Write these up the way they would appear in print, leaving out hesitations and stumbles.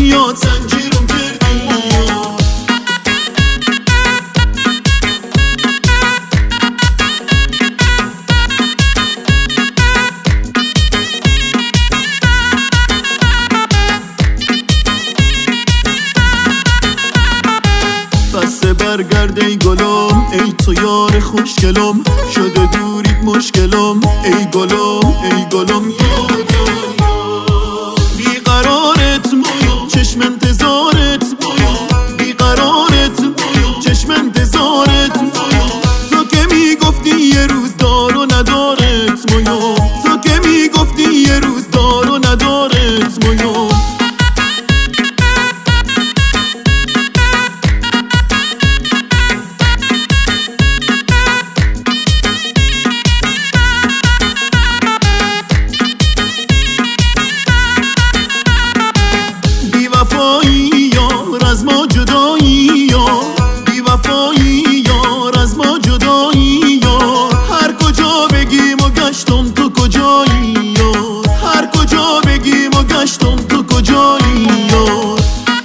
میاد زنجیرم کردی برگرد ای گلم ای تو یار خوشگلم شده دوریت مشکلم ای گلم ای گلم بیقرارت مویو چشم انتظارت مویو بیقرارت مویو چشم انتظارت مویو تو که میگفتی یه روز دار و ندارت مویو تو که میگفتی یه روز دار و ندارت مویو از ما جدایی یار بی وفایی یار از ما جدایی یار هر کجا بگیم و گشتم تو کجایی یار هر کجا بگیم و گشتم تو کجایی یار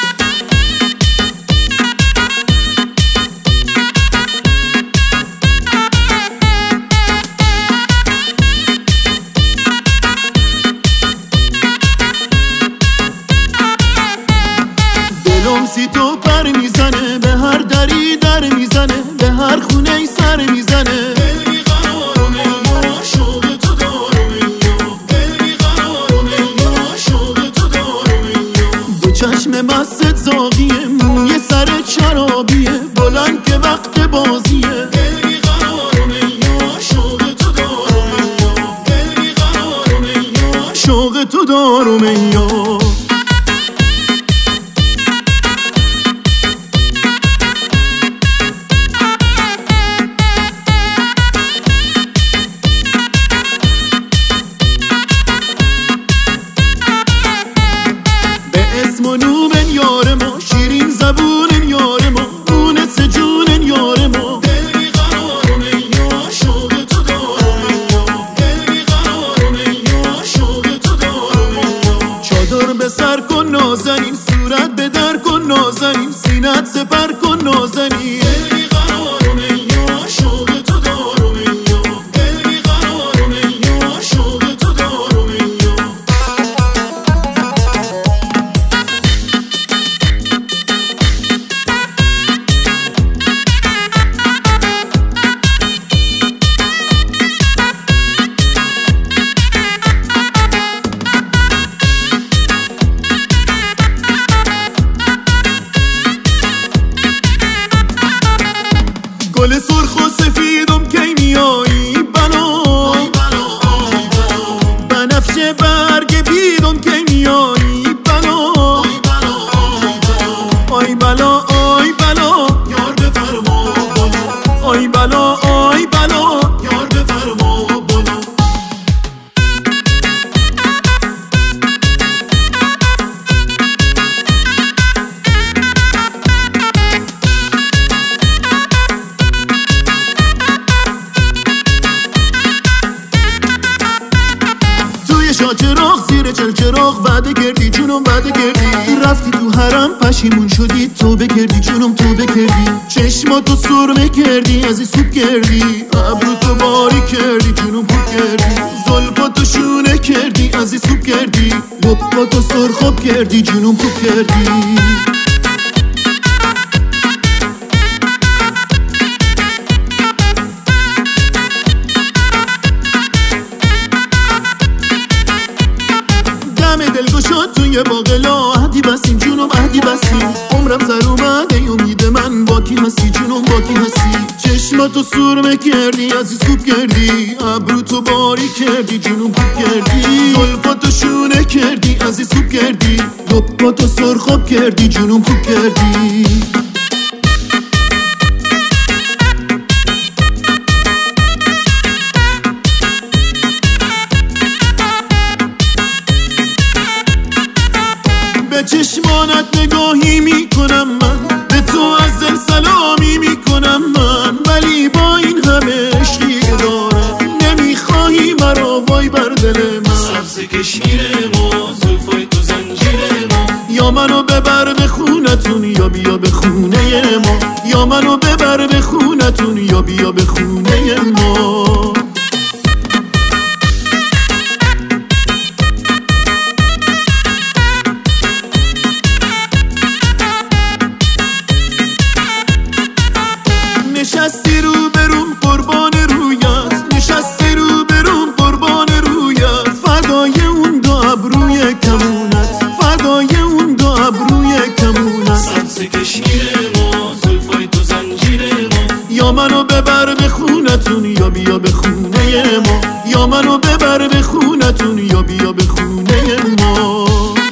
دلم سی تو پر میزنه به هر دری در میزنه به هر خونه ای سر میزنه دل بیقرارم یا شوق تو دارم دل بیقرارم یا شوق تو دارم دو چشم مست زاغیه موی سرت شرابیه بلند که وقت بازیه دل بیقرارم یا شوق تو دارم دل بیقرارم یا شوق تو دارم یا منومن یار ما شیرین زبونن یار ما مونس جونن یار ما دل بیقرارم یا شوق تو دارم دل بیقرارم یا شوق تو دارم چادر به سر کن نازنین صورت به در کن نازنین سینت سپر کن نازنین دل بیقرارم یا شوق تو دارم دل بیقرارم یا شوق تو دارم گل سرخ و سفیدم کی میایی بلا بنفشه برگ بیدم کی میایی بلا آی بلا آی بلا یار بفرما بلا آی بلا آی بلا یار بفرما بلا چراغ زیر چل چراغ وعده کردی جونم وعده کردی رفتی تو حرم پشیمون شدی توبه کردی جونم توبه کردی چشماتو سرمه کردی از این سوب کردی ابروتو باری کردی جونم خوب کردی زلفاتو شونه کردی از این سوب کردی لباتو سرخاب کردی جونم خوب کردی دلگشاد توی باقلا عهدی بسیم جونم عهدی بسیم عمرم سر اومده امید من با کی هستی جونم با کی هستی چشماتو سرمه کردی از این سوب کردی ابروتو باری کردی جونم خوب کردی زلفاتو شونه کردی از این سوب کردی لباتو سرخاب کردی جونم خوب کردی به چشمانت نگاهی میکنم من به تو از دل سلامی میکنم من ولی با این همه عشقی که دارم نمیخواهی مرا وای بر دل من سبز کشمیر ما زلفای تو زنجیر ما یا منو ببر به خونتون یا بیا به خونه ما، یا منو ببر به خونتون یا بیا به خونه ما. نشستی رو بروم قربان رویت، نشستی رو بروم قربان رویت، فدای اون دو ابروی کمونت، فدای اون دو ابروی کمونت. سبز کشمیر ما، زلفای تو زنجیر ما، یا منو ببر به خونتون یا بیا به خونه ما، یا منو ببر به خونتون یا بیا به خونه ما.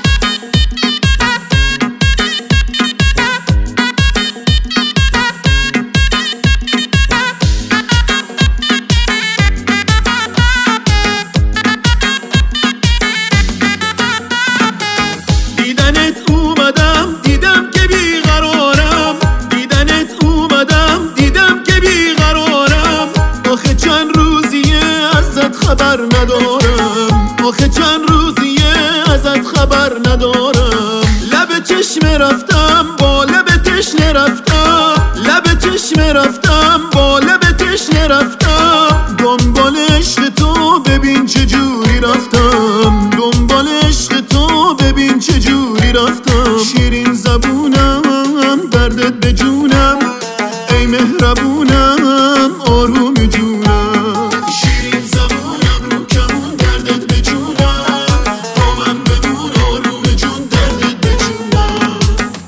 خبر ندارم، آخه چند روزیه ازت خبر ندارم. لب چشم رفتم با لب تشنه رفتم، لب چشم رفتم با لب تشنه رفتم. دنبال عشق تو ببین چه جوری رفتم، دنبال عشق تو ببین چه جوری رفتم. شیرین زبونم دردت به جونم، ای مهربونم آروم جونم. شیرین زبونم رو کمون دردت به جونم، با من بمون آروم جون دردت به جونم.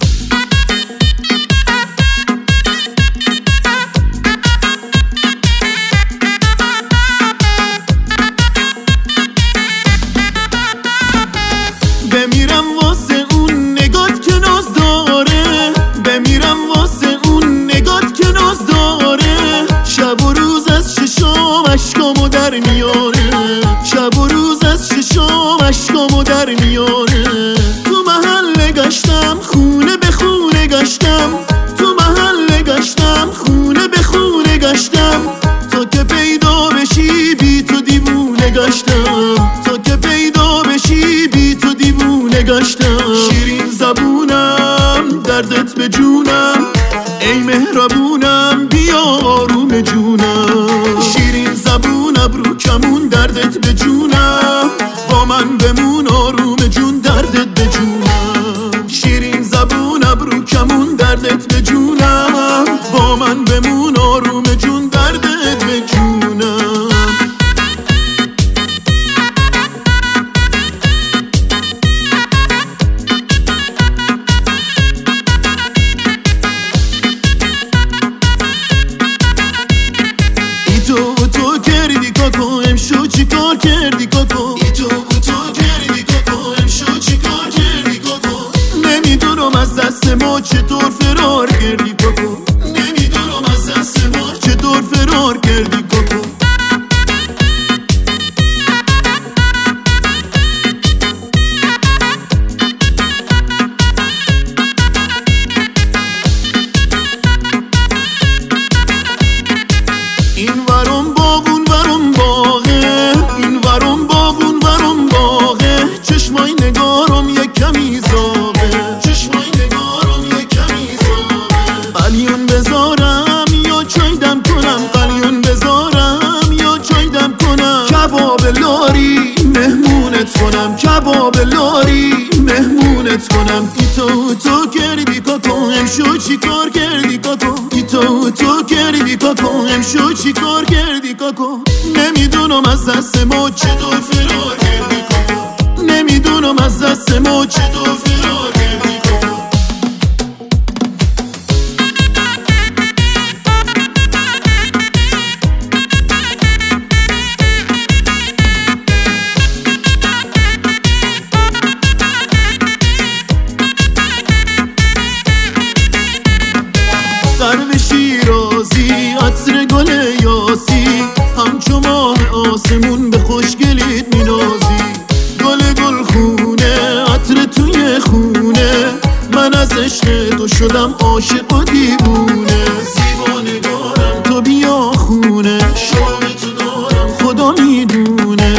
بمیرم واسه اون نگات که ناز داره، بمیرم واسه اون نگات که ناز داره. شب و روز از چشام اشکامو در میاره، شب و روز از چشام اشکامو در میاره. تو محله گشتم خونه به خونه گشتم، تو محله گشتم خونه به خونه گشتم. تا که پیدا بشی بی تو دیوونه گشتم، تا که پیدا بشی بی تو دیوونه گشتم. شیرین زبونم دردت به جونم، ای مهربونم بیا آروم جونم. شیرین زبونم رو کمون دردت به جونم، با من بمون آروم جون دردت به جونم. شیرین زبونم رو کمون دردت به جونم، با من بمون آروم جون دردت به جونم. تو کردی کاکو امشو چی کار کردی کاکو، تو کردی کاکو امشو چی کار کردی کاکو. نمیدونم از دست ما چطور فرار کردی کاکو، نمیدونم از دست ما چطور فرار کردی کاکو. این ورم باغون ورم باغه، این ورم باغون ورم باغه. چشمای نگارم یک کمی زاغه، چشمای نگارم یک کمی زاغه. قلیون بذارم یا چای دم کنم، قلیون بذارم یا چای دم کنم. کباب لاری مهمونت کنم، کباب لاری مهمونت کنم. تو کردی کاکو امشو چی کار کردی کاکو، تو کردی کاکو امشو چی کار کردی کاکو. نمیدونم از دست ما چطور فرار کردی کاکو، نمیدونم از دست ما چطور فرار کردی کاکو. سرو شیرازی عطر گل یاسی، همچو ماه آسمون به خوشگلیت مینازی. گل خونه عطر توی خونه، من از عشق تو شدم عاشق و دیوونه. زیبا نگارم تو بیا خونه، شوق تو دارم خدا میدونه.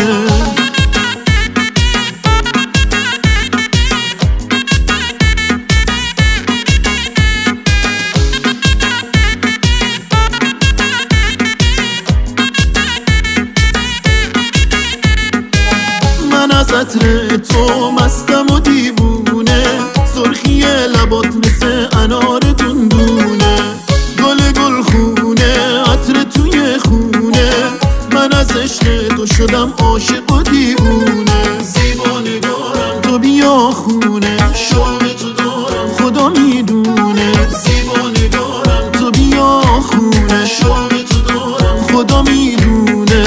از عطر تو مستم و دیوونه، سرخی لبات مثل انار دندونه، گل خونه عطر توی خونه، من از عشق تو شدم عاشق و دیوونه. زیبا نگارم تو بیا خونه، شوق تو دارم خدا میدونه. زیبا نگارم تو بیا خونه، شوق تو دارم خدا میدونه.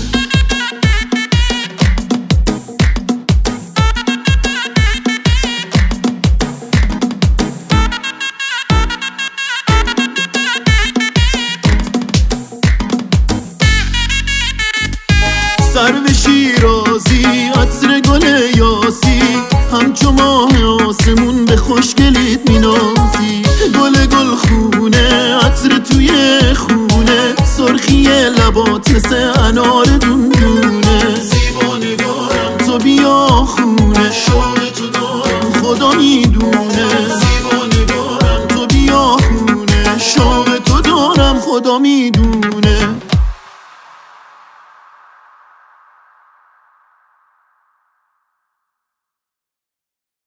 سرو شیرازی عطر گل یاسی، همچو ماه آسمون به خوشگلیت مینازی، گل خونه عطر توی خونه، سرخی لبات مثل انار دندونه. زیبا نگارم تو بیا خونه، شوق تو دارم خدا میدونه. زیبا نگارم تو بیا خونه، شوق تو دارم خدا میدونه.